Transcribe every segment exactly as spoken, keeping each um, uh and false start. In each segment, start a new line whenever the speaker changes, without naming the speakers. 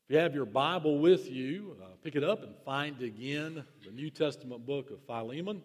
If you have your Bible with you, uh, pick it up and find again the New Testament book of Philemon.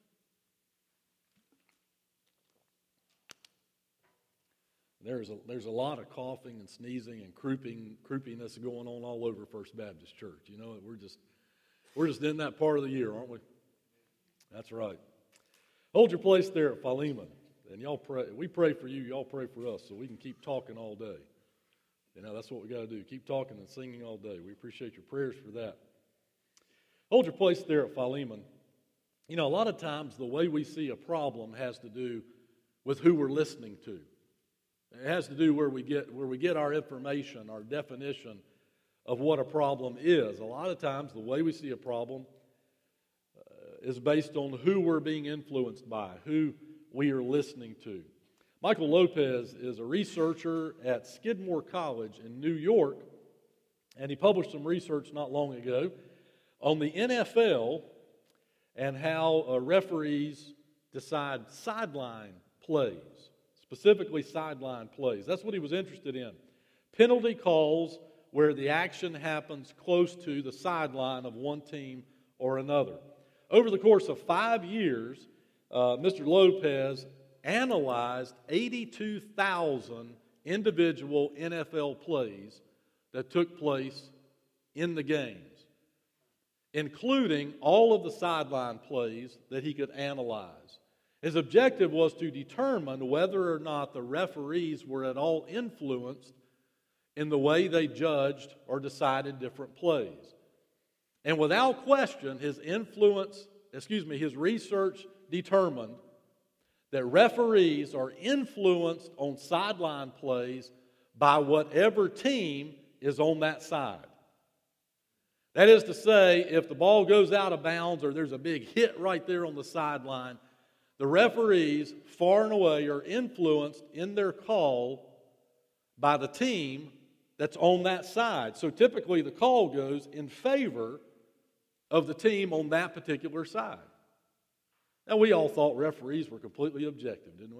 There's a, there's a lot of coughing and sneezing and crouping, croupiness going on all over First Baptist Church. You know, we're just we're just in that part of the year, aren't we? That's right. Hold your place there at Philemon, and y'all pray. We pray for you. Y'all pray for us, so we can keep talking all day. You know, that's what we got to do. Keep talking and singing all day. We appreciate your prayers for that. Hold your place there at Philemon. You know, a lot of times the way we see a problem has to do with who we're listening to. It has to do where we get where we get our information, our definition of what a problem is. A lot of times the way we see a problem uh, is based on who we're being influenced by, who we are listening to. Michael Lopez is a researcher at Skidmore College in New York, and he published some research not long ago on the N F L and how uh, referees decide sideline plays, specifically sideline plays. That's what he was interested in. Penalty calls where the action happens close to the sideline of one team or another. Over the course of five years, uh, Mister Lopez analyzed eighty-two thousand individual N F L plays that took place in the games, including all of the sideline plays that he could analyze. His objective was to determine whether or not the referees were at all influenced in the way they judged or decided different plays. And without question, his influence, excuse me, his research determined that referees are influenced on sideline plays by whatever team is on that side. That is to say, if the ball goes out of bounds or there's a big hit right there on the sideline, the referees far and away are influenced in their call by the team that's on that side. So typically the call goes in favor of the team on that particular side. Now, we all thought referees were completely objective, didn't we?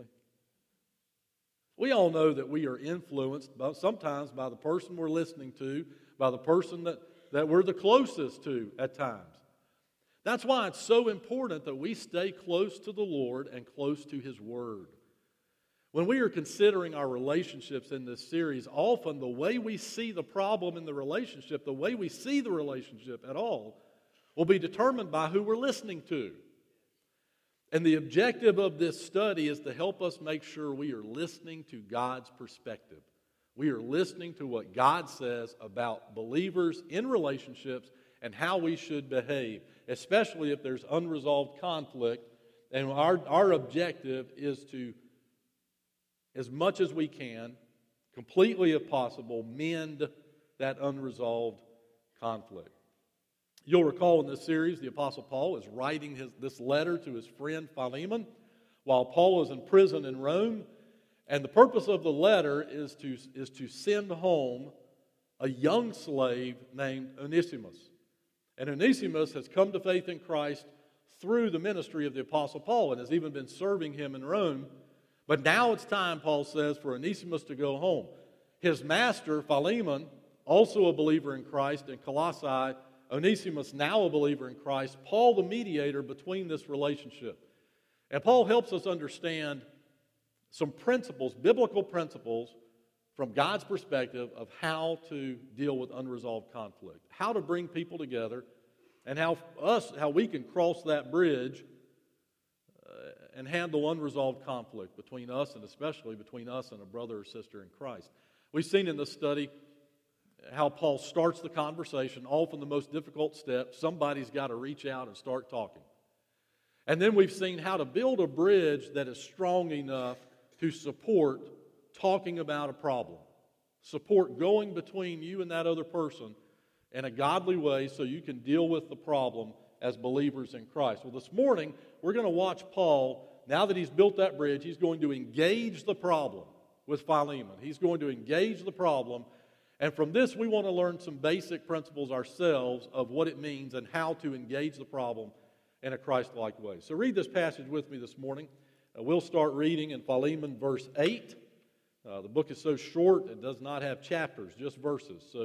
We all know that we are influenced by, sometimes by the person we're listening to, by the person that, that we're the closest to at times. That's why it's so important that we stay close to the Lord and close to His Word. When we are considering our relationships in this series, often the way we see the problem in the relationship, the way we see the relationship at all, will be determined by who we're listening to. And the objective of this study is to help us make sure we are listening to God's perspective. We are listening to what God says about believers in relationships and how we should behave, especially if there's unresolved conflict. And our, our objective is to, as much as we can, completely if possible, mend that unresolved conflict. You'll recall in this series, the Apostle Paul is writing his, this letter to his friend Philemon while Paul is in prison in Rome. And the purpose of the letter is to, is to send home a young slave named Onesimus. And Onesimus has come to faith in Christ through the ministry of the Apostle Paul and has even been serving him in Rome. But now it's time, Paul says, for Onesimus to go home. His master, Philemon, also a believer in Christ in Colossae, Onesimus, now a believer in Christ, Paul the mediator between this relationship. And Paul helps us understand some principles, biblical principles, from God's perspective of how to deal with unresolved conflict, how to bring people together, and how us, how we can cross that bridge uh, and handle unresolved conflict between us and especially between us and a brother or sister in Christ. We've seen in this study how Paul starts the conversation, often the most difficult step. Somebody's got to reach out and start talking. And then we've seen how to build a bridge that is strong enough to support talking about a problem. Support going between you and that other person in a godly way so you can deal with the problem as believers in Christ. Well, this morning, we're going to watch Paul, now that he's built that bridge, he's going to engage the problem with Philemon. He's going to engage the problem. And from this, we want to learn some basic principles ourselves of what it means and how to engage the problem in a Christ-like way. So read this passage with me this morning. Uh, we'll start reading in Philemon verse eight. Uh, the book is so short, it does not have chapters, just verses. So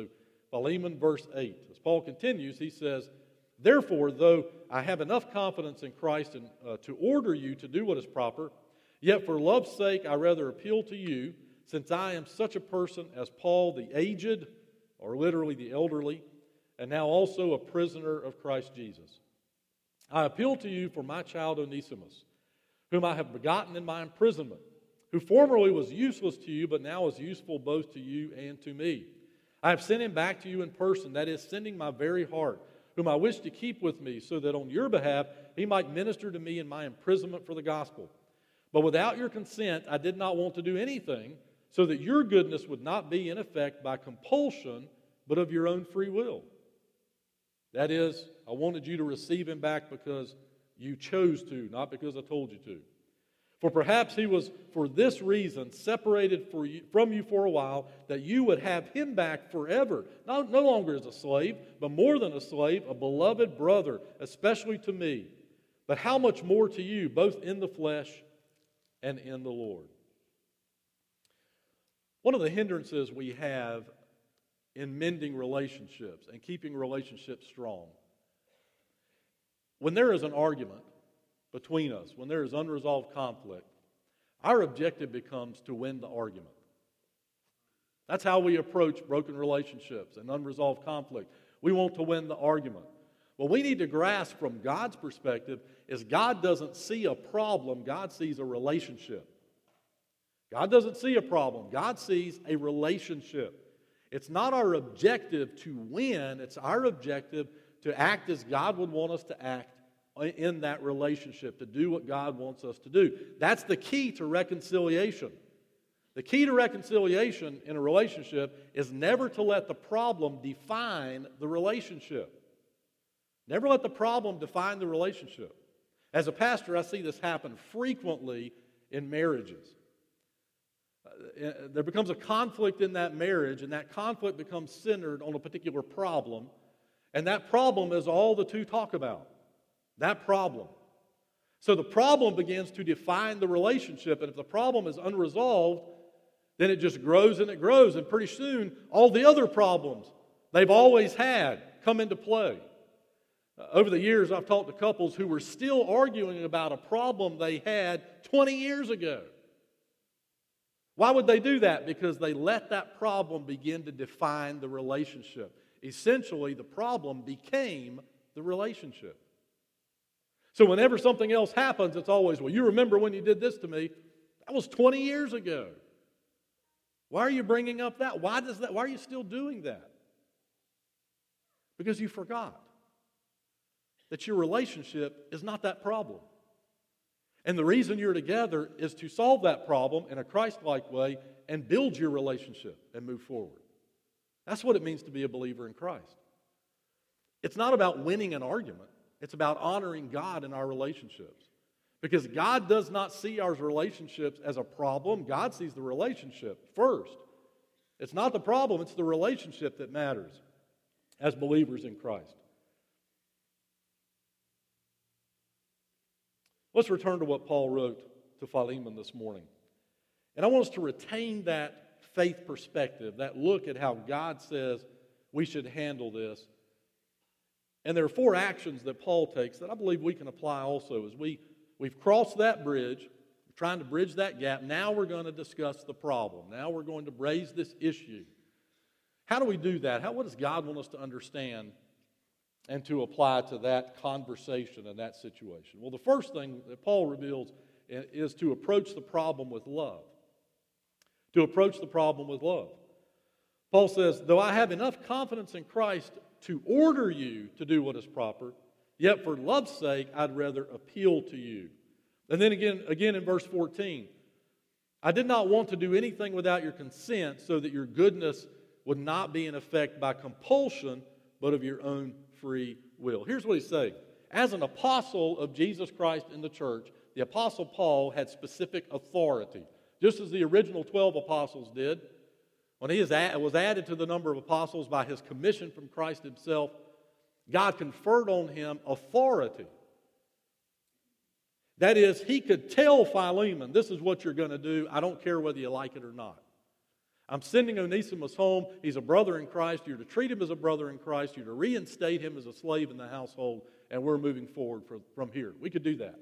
Philemon, verse eight. As Paul continues, he says, "Therefore, though I have enough confidence in Christ and, uh, to order you to do what is proper, yet for love's sake I rather appeal to you, since I am such a person as Paul the aged," or literally the elderly, "and now also a prisoner of Christ Jesus. I appeal to you for my child Onesimus, whom I have begotten in my imprisonment, who formerly was useless to you, but now is useful both to you and to me. I have sent him back to you in person, that is, sending my very heart, whom I wish to keep with me, so that on your behalf he might minister to me in my imprisonment for the gospel. But without your consent I did not want to do anything, so that your goodness would not be in effect by compulsion, but of your own free will." That is, I wanted you to receive him back because you chose to, not because I told you to. "For perhaps he was for this reason separated for you, from you for a while, that you would have him back forever, no, no longer as a slave, but more than a slave, a beloved brother, especially to me. But how much more to you, both in the flesh and in the Lord." One of the hindrances we have in mending relationships and keeping relationships strong, when there is an argument between us, when there is unresolved conflict, our objective becomes to win the argument. That's how we approach broken relationships and unresolved conflict. We want to win the argument. What we need to grasp from God's perspective is God doesn't see a problem, God sees a relationship. God doesn't see a problem, God sees a relationship. It's not our objective to win, it's our objective to act as God would want us to act in that relationship, to do what God wants us to do. That's the key to reconciliation. The key to reconciliation in a relationship is never to let the problem define the relationship. Never let the problem define the relationship. As a pastor, I see this happen frequently in marriages. Uh, there becomes a conflict in that marriage, and that conflict becomes centered on a particular problem, and that problem is all the two talk about. That problem. So the problem begins to define the relationship, and if the problem is unresolved, then it just grows and it grows, and pretty soon all the other problems they've always had come into play. Uh, over the years, I've talked to couples who were still arguing about a problem they had twenty years ago. Why would they do that? Because they let that problem begin to define the relationship. Essentially, the problem became the relationship. So whenever something else happens, it's always, well, you remember when you did this to me? That was twenty years ago. Why are you bringing up that? Why does that? Why are you still doing that? Because you forgot that your relationship is not that problem. And the reason you're together is to solve that problem in a Christ-like way and build your relationship and move forward. That's what it means to be a believer in Christ. It's not about winning an argument. It's about honoring God in our relationships. Because God does not see our relationships as a problem. God sees the relationship first. It's not the problem, it's the relationship that matters as believers in Christ. Let's return to what Paul wrote to Philemon this morning. And I want us to retain that faith perspective, that look at how God says we should handle this. And there are four actions that Paul takes that I believe we can apply also. As we, we've crossed that bridge, trying to bridge that gap, now we're going to discuss the problem. Now we're going to raise this issue. How do we do that? How, what does God want us to understand and to apply to that conversation and that situation? Well, the first thing that Paul reveals is to approach the problem with love. To approach the problem with love. Paul says, though I have enough confidence in Christ to order you to do what is proper, yet for love's sake I'd rather appeal to you. And then again, again in verse fourteen, I did not want to do anything without your consent, so that your goodness would not be in effect by compulsion, but of your own free will. Here's what he's saying. As an apostle of Jesus Christ in the church, the apostle Paul had specific authority, just as the original twelve apostles did. When he was added to the number of apostles by his commission from Christ himself, God conferred on him authority. That is, he could tell Philemon, this is what you're going to do. I don't care whether you like it or not. I'm sending Onesimus home. He's a brother in Christ. You're to treat him as a brother in Christ. You're to reinstate him as a slave in the household, and we're moving forward from, from here. We could do that.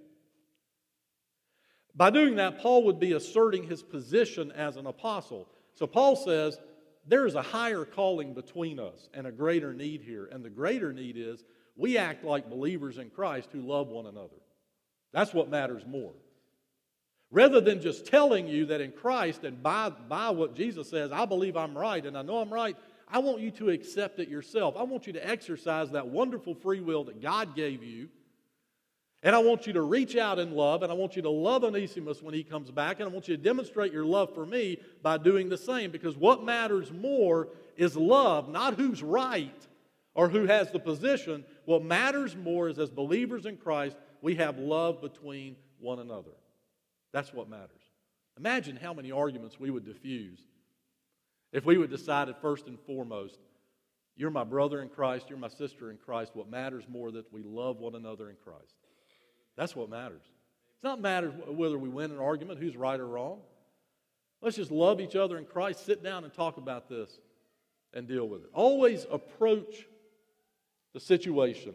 By doing that, Paul would be asserting his position as an apostle. So Paul says, there is a higher calling between us and a greater need here. And the greater need is we act like believers in Christ who love one another. That's what matters more. Rather than just telling you that in Christ and by, by what Jesus says, I believe I'm right and I know I'm right, I want you to accept it yourself. I want you to exercise that wonderful free will that God gave you. And I want you to reach out in love, and I want you to love Onesimus when he comes back, and I want you to demonstrate your love for me by doing the same. Because what matters more is love, not who's right or who has the position. What matters more is as believers in Christ, we have love between one another. That's what matters. Imagine how many arguments we would diffuse if we would decide first and foremost, you're my brother in Christ, you're my sister in Christ. What matters more is that we love one another in Christ. That's what matters. It's not matter whether we win an argument, who's right or wrong. Let's just love each other in Christ, sit down and talk about this and deal with it. Always approach the situation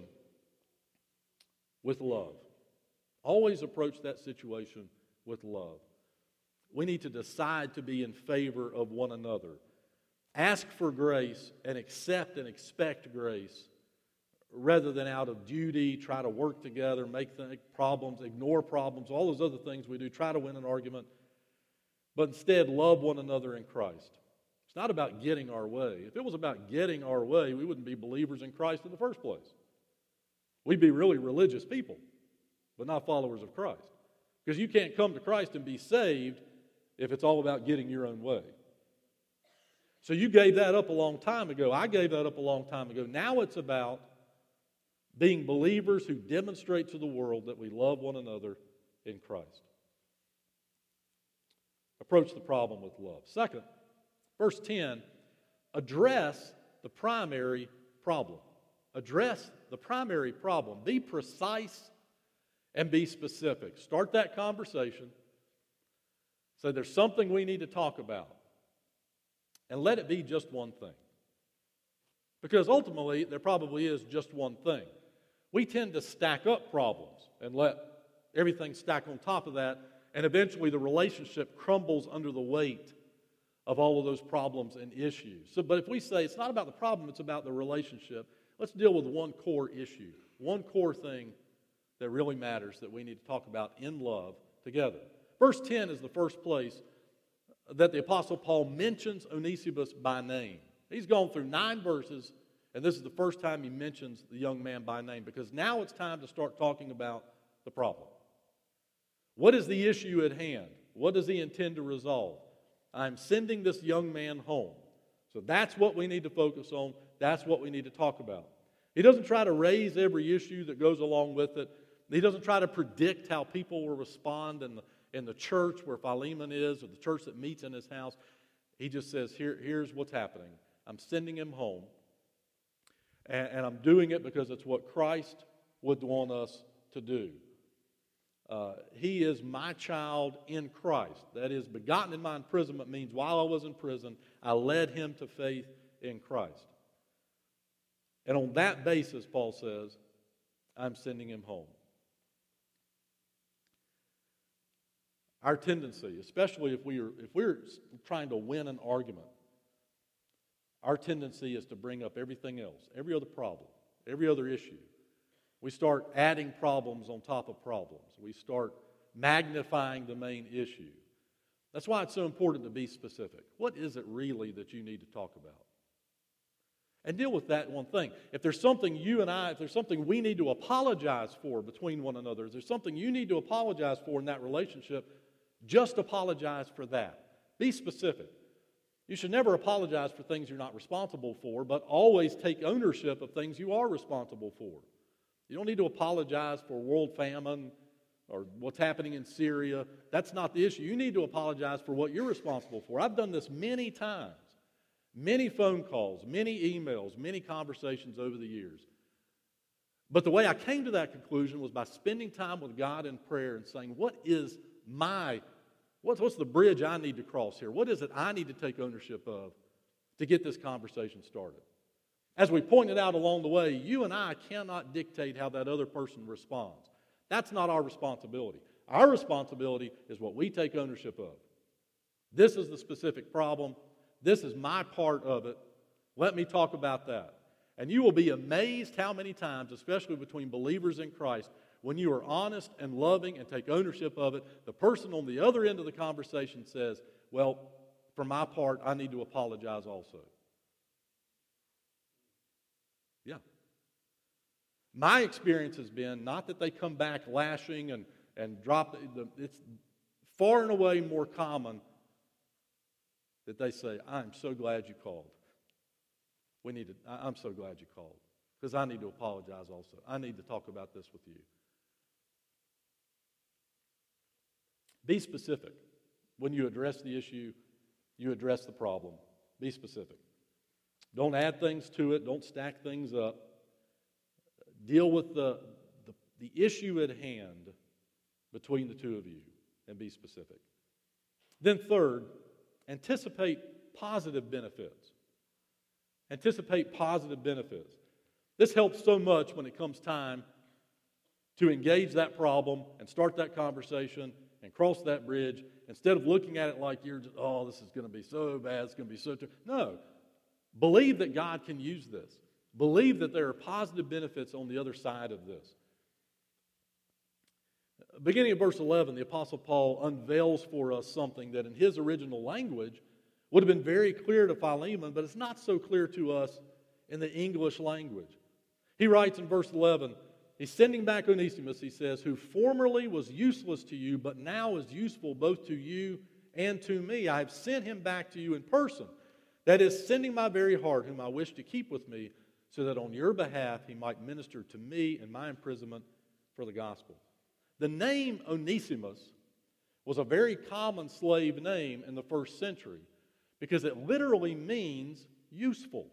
with love. Always approach that situation with love. We need to decide to be in favor of one another. Ask for grace and accept and expect grace rather than out of duty, try to work together, make th- problems, ignore problems, all those other things we do, try to win an argument. But instead, love one another in Christ. It's not about getting our way. If it was about getting our way, we wouldn't be believers in Christ in the first place. We'd be really religious people, but not followers of Christ. Because you can't come to Christ and be saved if it's all about getting your own way. So you gave that up a long time ago. I gave that up a long time ago. Now it's about being believers who demonstrate to the world that we love one another in Christ. Approach the problem with love. Second, verse ten, address the primary problem. Address the primary problem. Be precise and be specific. Start that conversation. Say there's something we need to talk about. And let it be just one thing. Because ultimately, there probably is just one thing. We tend to stack up problems and let everything stack on top of that, and eventually the relationship crumbles under the weight of all of those problems and issues. So, but if we say it's not about the problem, it's about the relationship, let's deal with one core issue, one core thing that really matters that we need to talk about in love together. Verse ten is the first place that the Apostle Paul mentions Onesimus by name. He's gone through nine verses, and this is the first time he mentions the young man by name, because now it's time to start talking about the problem. What is the issue at hand? What does he intend to resolve? I'm sending this young man home. So that's what we need to focus on. That's what we need to talk about. He doesn't try to raise every issue that goes along with it. He doesn't try to predict how people will respond in the, in the church where Philemon is, or the church that meets in his house. He just says, Here, here's what's happening. I'm sending him home. And, and I'm doing it because it's what Christ would want us to do. Uh, he is my child in Christ. That is, begotten in my imprisonment means while I was in prison, I led him to faith in Christ. And on that basis, Paul says, I'm sending him home. Our tendency, especially if we are, if we're trying to win an argument, our tendency is to bring up everything else, every other problem, every other issue. We start adding problems on top of problems. We start magnifying the main issue. That's why it's so important to be specific. What is it really that you need to talk about? And deal with that one thing. If there's something you and I, if there's something we need to apologize for between one another, if there's something you need to apologize for in that relationship, just apologize for that. Be specific. You should never apologize for things you're not responsible for, but always take ownership of things you are responsible for. You don't need to apologize for world famine or what's happening in Syria. That's not the issue. You need to apologize for what you're responsible for. I've done this many times. Many phone calls, many emails, many conversations over the years. But the way I came to that conclusion was by spending time with God in prayer and saying, what is my What's, what's the bridge I need to cross here? What is it I need to take ownership of to get this conversation started? As we pointed out along the way, you and I cannot dictate how that other person responds. That's not our responsibility. Our responsibility is what we take ownership of. This is the specific problem. This is my part of it. Let me talk about that. And you will be amazed how many times, especially between believers in Christ, when you are honest and loving and take ownership of it, the person on the other end of the conversation says, well, for my part, I need to apologize also. Yeah. My experience has been not that they come back lashing and, and drop, the, it's far and away more common that they say, I'm so glad you called. We need to, I'm so glad you called because I need to apologize also. I need to talk about this with you. Be specific. When you address the issue, you address the problem. Be specific. Don't add things to it. Don't stack things up. Deal with the, the, the issue at hand between the two of you and be specific. Then third, anticipate positive benefits. Anticipate positive benefits. This helps so much when it comes time to engage that problem and start that conversation and cross that bridge, instead of looking at it like you're just, oh, this is going to be so bad, it's going to be so... Ter-. No. Believe that God can use this. Believe that there are positive benefits on the other side of this. Beginning of verse eleven, the Apostle Paul unveils for us something that in his original language would have been very clear to Philemon, but it's not so clear to us in the English language. He writes in verse eleven, he's sending back Onesimus, he says, who formerly was useless to you, but now is useful both to you and to me. I have sent him back to you in person. That is, sending my very heart, whom I wish to keep with me, so that on your behalf he might minister to me in my imprisonment for the gospel. The name Onesimus was a very common slave name in the first century because it literally means useful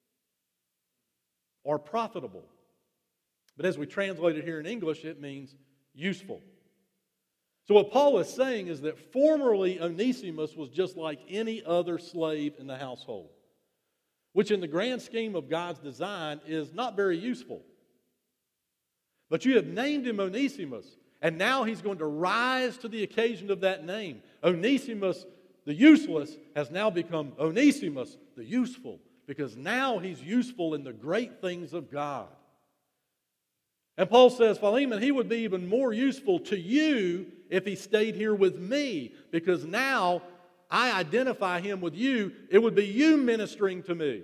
or profitable. But as we translate it here in English, it means useful. So what Paul is saying is that formerly Onesimus was just like any other slave in the household, which in the grand scheme of God's design is not very useful. But you have named him Onesimus, and now he's going to rise to the occasion of that name. Onesimus, the useless, has now become Onesimus, the useful, because now he's useful in the great things of God. And Paul says, Philemon, he would be even more useful to you if he stayed here with me, because now I identify him with you. It would be you ministering to me.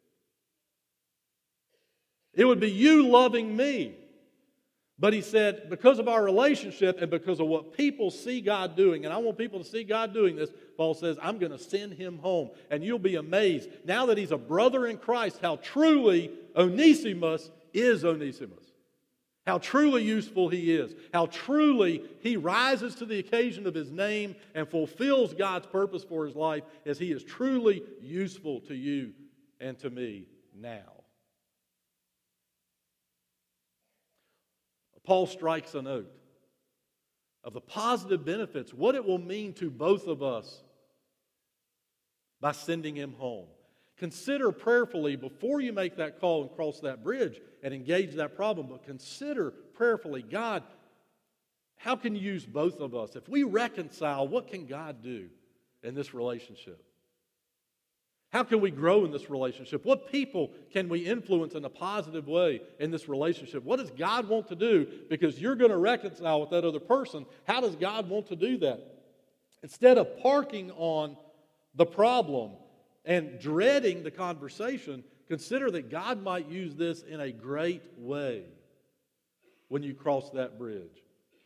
It would be you loving me. But he said, because of our relationship and because of what people see God doing, and I want people to see God doing this, Paul says, I'm going to send him home. And you'll be amazed, now that he's a brother in Christ, how truly Onesimus is Onesimus. How truly useful he is. How truly he rises to the occasion of his name and fulfills God's purpose for his life as he is truly useful to you and to me now. Paul strikes a note of the positive benefits, what it will mean to both of us by sending him home. Consider prayerfully before you make that call and cross that bridge and engage that problem, but consider prayerfully, God, how can you use both of us? If we reconcile, what can God do in this relationship? How can we grow in this relationship? What people can we influence in a positive way in this relationship? What does God want to do? Because you're going to reconcile with that other person. How does God want to do that? Instead of parking on the problem and dreading the conversation, consider that God might use this in a great way when you cross that bridge.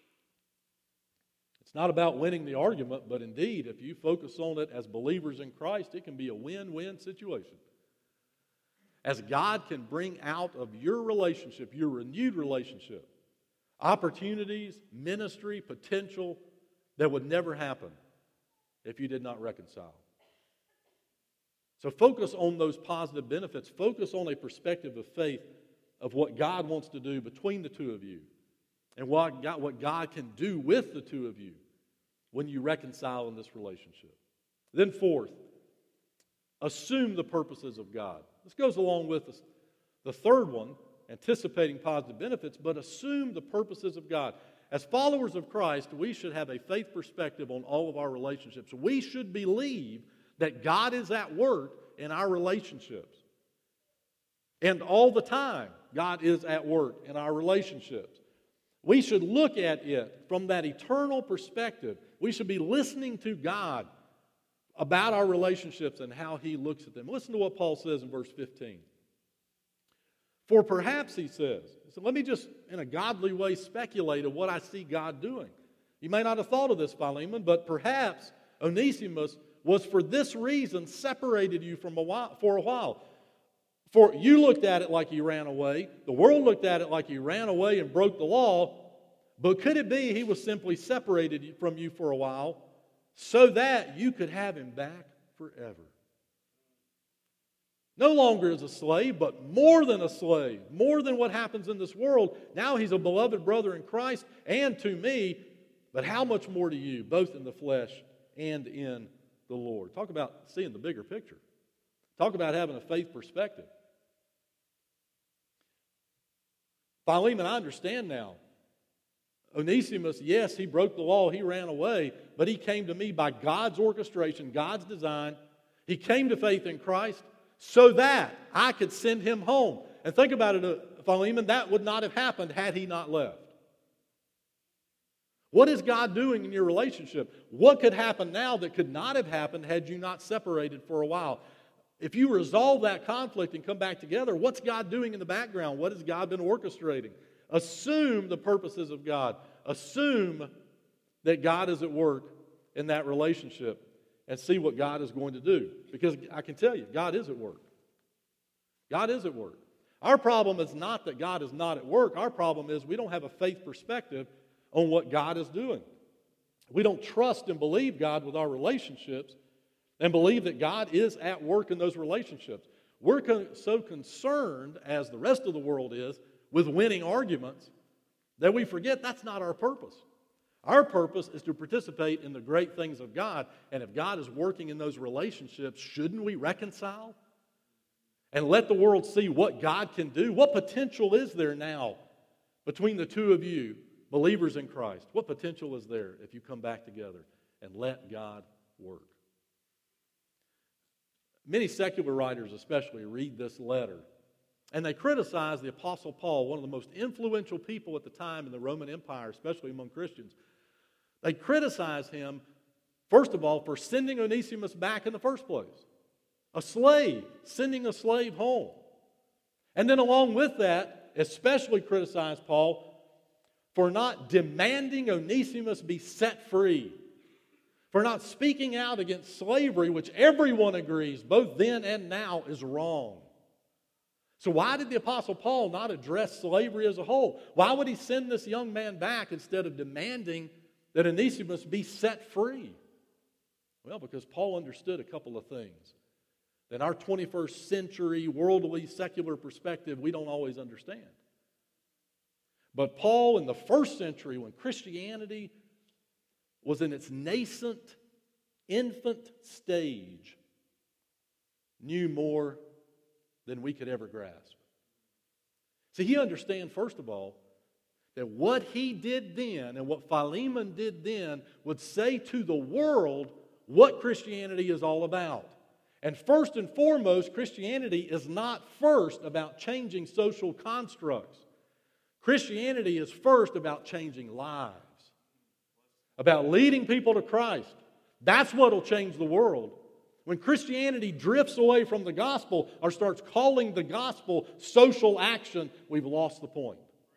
It's not about winning the argument, but indeed, if you focus on it as believers in Christ, it can be a win-win situation. As God can bring out of your relationship, your renewed relationship, opportunities, ministry, potential that would never happen if you did not reconcile. So focus on those positive benefits. Focus on a perspective of faith of what God wants to do between the two of you and what God, what God can do with the two of you when you reconcile in this relationship. Then fourth, assume the purposes of God. This goes along with this, the third one, anticipating positive benefits, but assume the purposes of God. As followers of Christ, we should have a faith perspective on all of our relationships. We should believe that God is at work in our relationships. And all the time, God is at work in our relationships. We should look at it from that eternal perspective. We should be listening to God about our relationships and how He looks at them. Listen to what Paul says in verse fifteen. For perhaps, he says, so let me just, in a godly way, speculate of what I see God doing. You may not have thought of this, Philemon, but perhaps Onesimus was for this reason separated you from a while, for a while. For you looked at it like he ran away. The world looked at it like he ran away and broke the law. But could it be he was simply separated from you for a while so that you could have him back forever? No longer as a slave, but more than a slave, more than what happens in this world. Now he's a beloved brother in Christ and to me, but how much more to you, both in the flesh and in the Lord. Talk about seeing the bigger picture. Talk about having a faith perspective. Philemon, I understand now. Onesimus, yes, he broke the law, he ran away, but he came to me by God's orchestration, God's design. He came to faith in Christ so that I could send him home. And think about it, Philemon, that would not have happened had he not left. What is God doing in your relationship? What could happen now that could not have happened had you not separated for a while? If you resolve that conflict and come back together, what's God doing in the background? What has God been orchestrating? Assume the purposes of God. Assume that God is at work in that relationship and see what God is going to do. Because I can tell you, God is at work. God is at work. Our problem is not that God is not at work. Our problem is we don't have a faith perspective on what God is doing. We don't trust and believe God with our relationships and believe that God is at work in those relationships. We're con- so concerned, as the rest of the world is, with winning arguments that we forget that's not our purpose. Our purpose is to participate in the great things of God, and if God is working in those relationships, shouldn't we reconcile and let the world see what God can do? What potential is there now between the two of you, believers in Christ? What potential is there if you come back together and let God work? Many secular writers especially read this letter, and they criticize the Apostle Paul, one of the most influential people at the time in the Roman Empire, especially among Christians. They criticize him, first of all, for sending Onesimus back in the first place. A slave, sending a slave home. And then along with that, especially criticize Paul for not demanding Onesimus be set free, for not speaking out against slavery, which everyone agrees, both then and now, is wrong. So why did the Apostle Paul not address slavery as a whole? Why would he send this young man back instead of demanding that Onesimus be set free? Well, because Paul understood a couple of things that our twenty-first century, worldly, secular perspective, we don't always understand. But Paul, in the first century, when Christianity was in its nascent, infant stage, knew more than we could ever grasp. See, he understands, first of all, that what he did then and what Philemon did then would say to the world what Christianity is all about. And first and foremost, Christianity is not first about changing social constructs. Christianity is first about changing lives, about leading people to Christ. That's what will change the world. When Christianity drifts away from the gospel or starts calling the gospel social action, we've lost the point.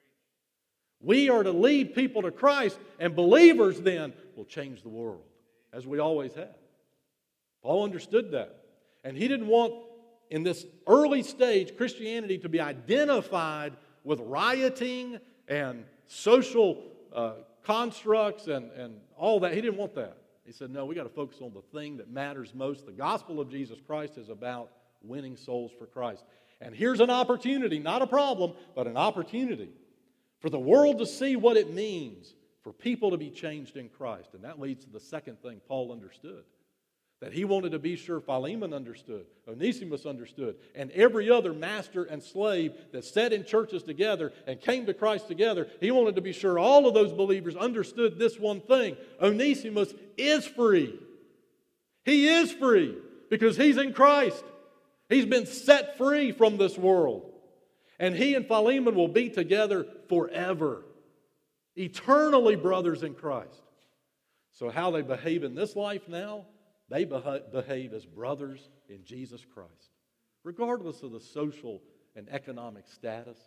We are to lead people to Christ, and believers then will change the world, as we always have. Paul understood that. And he didn't want, in this early stage, Christianity to be identified with rioting and social uh, constructs and, and all that. He didn't want that. He said, no, we got to focus on the thing that matters most. The gospel of Jesus Christ is about winning souls for Christ. And here's an opportunity, not a problem, but an opportunity for the world to see what it means for people to be changed in Christ. And that leads to the second thing Paul understood. That he wanted to be sure Philemon understood, Onesimus understood, and every other master and slave that sat in churches together and came to Christ together, he wanted to be sure all of those believers understood this one thing. Onesimus is free. He is free because he's in Christ. He's been set free from this world. And he and Philemon will be together forever. Eternally brothers in Christ. So how they behave in this life now, they behave as brothers in Jesus Christ, regardless of the social and economic status.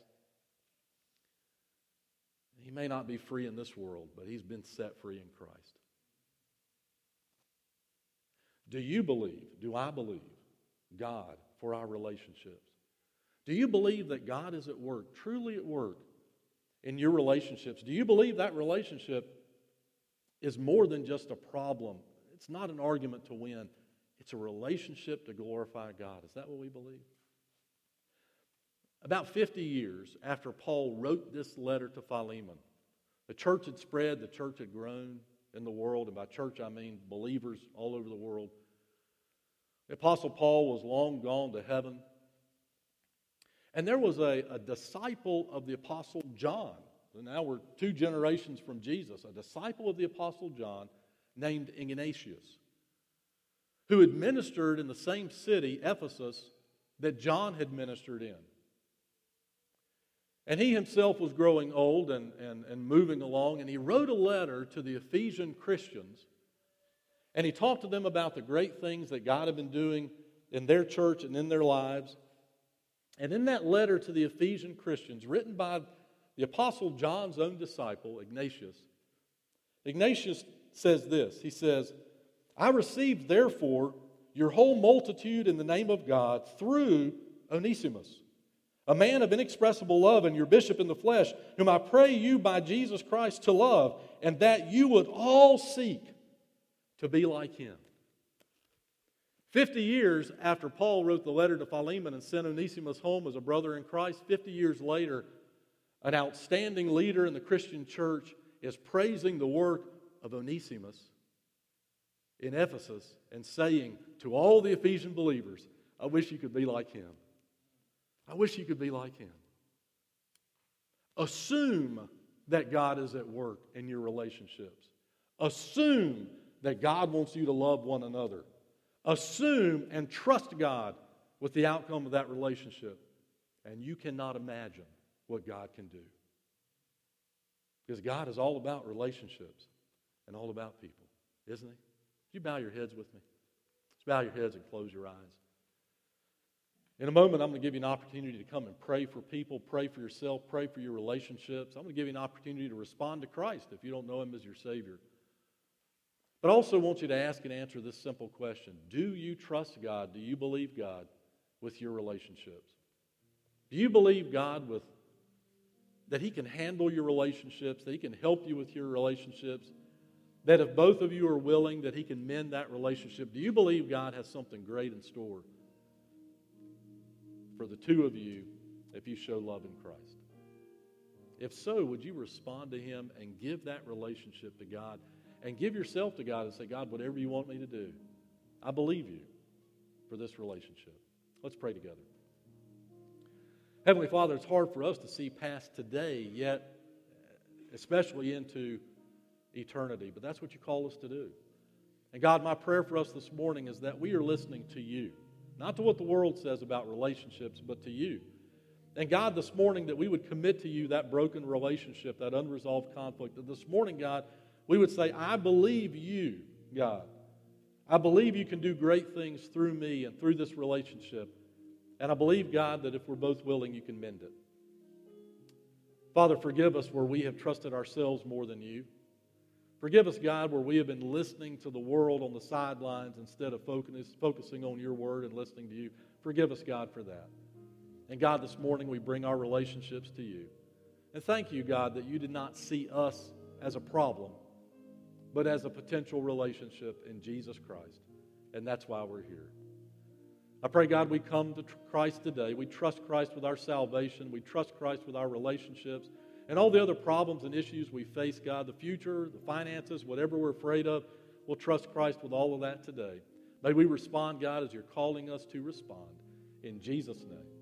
He may not be free in this world, but he's been set free in Christ. Do you believe, do I believe, God for our relationships? Do you believe that God is at work, truly at work, in your relationships? Do you believe that relationship is more than just a problem? It's not an argument to win. It's a relationship to glorify God. Is that what we believe? About fifty years after Paul wrote this letter to Philemon, the church had spread, the church had grown in the world, and by church I mean believers all over the world. The Apostle Paul was long gone to heaven. And there was a, a disciple of the Apostle John. So now we're two generations from Jesus. A disciple of the Apostle John named Ignatius, who had ministered in the same city, Ephesus, that John had ministered in. And he himself was growing old and, and, and moving along, and he wrote a letter to the Ephesian Christians, and he talked to them about the great things that God had been doing in their church and in their lives. And in that letter to the Ephesian Christians, written by the Apostle John's own disciple, Ignatius, Ignatius says this. He says, I received, therefore, your whole multitude in the name of God through Onesimus, a man of inexpressible love and your bishop in the flesh, whom I pray you by Jesus Christ to love, and that you would all seek to be like him. Fifty years after Paul wrote the letter to Philemon and sent Onesimus home as a brother in Christ, fifty years later, an outstanding leader in the Christian church is praising the work of Onesimus in Ephesus and saying to all the Ephesian believers, I wish you could be like him. I wish you could be like him. Assume that God is at work in your relationships. Assume that God wants you to love one another. Assume and trust God with the outcome of that relationship. And you cannot imagine what God can do. Because God is all about relationships and all about people, isn't he? Would you bow your heads with me? Just bow your heads and close your eyes. In a moment, I'm going to give you an opportunity to come and pray for people, pray for yourself, pray for your relationships. I'm going to give you an opportunity to respond to Christ if you don't know him as your Savior. But I also want you to ask and answer this simple question. Do you trust God? Do you believe God with your relationships? Do you believe God with that he can handle your relationships, that he can help you with your relationships, that if both of you are willing, that he can mend that relationship? Do you believe God has something great in store for the two of you if you show love in Christ? If so, would you respond to him and give that relationship to God and give yourself to God and say, God, whatever you want me to do, I believe you for this relationship. Let's pray together. Heavenly Father, it's hard for us to see past today, yet especially into eternity, but that's what you call us to do. And God, my prayer for us this morning is that we are listening to you, not to what the world says about relationships, but to you. And God, this morning that we would commit to you that broken relationship, that unresolved conflict. That this morning, God, we would say, I believe you, God. I believe you can do great things through me and through this relationship. And I believe, God, that if we're both willing, you can mend it. Father, forgive us where we have trusted ourselves more than you. Forgive us, God, where we have been listening to the world on the sidelines instead of focus, focusing on your word and listening to you. Forgive us, God, for that. And God, this morning we bring our relationships to you. And thank you, God, that you did not see us as a problem, but as a potential relationship in Jesus Christ. And that's why we're here. I pray, God, we come to Christ today. We trust Christ with our salvation. We trust Christ with our relationships. And all the other problems and issues we face, God, the future, the finances, whatever we're afraid of, we'll trust Christ with all of that today. May we respond, God, as you're calling us to respond. In Jesus' name.